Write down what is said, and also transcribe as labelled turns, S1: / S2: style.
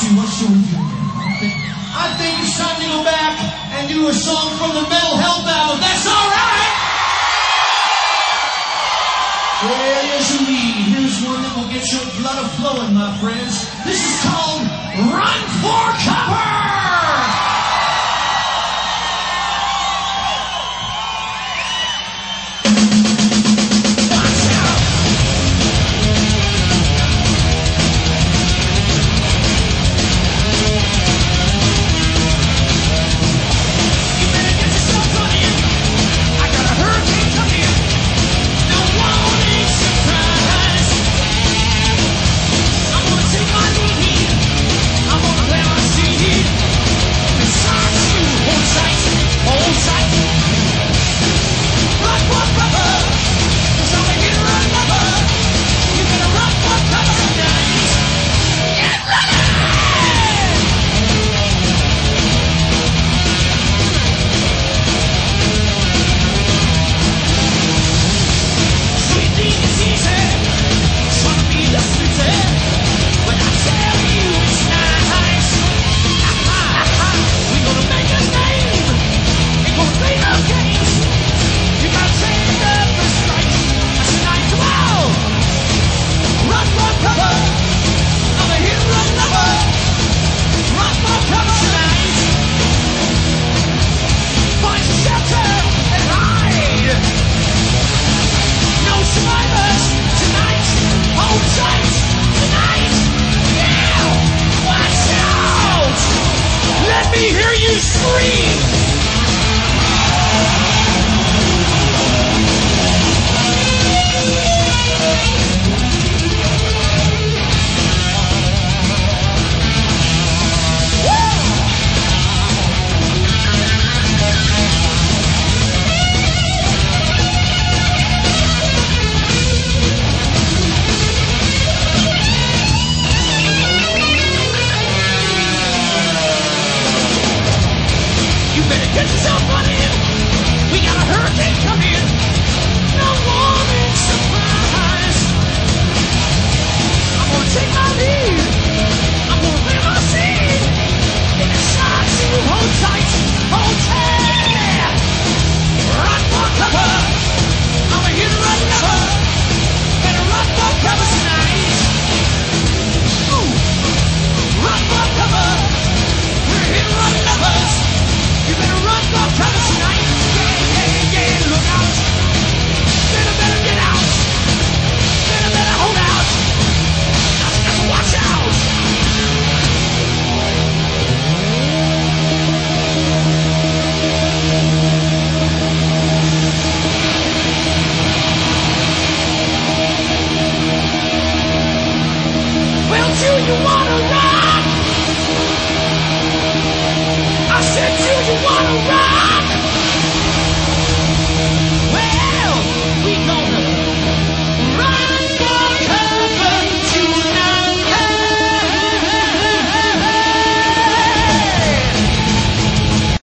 S1: what should we do? I think it's time to go back and do a song from the Mental Health album. That's all right. Well, yes, indeed. Here's one that will get your blood a-flowing, my friends. This is called Run for Cover!
S2: Hear you scream!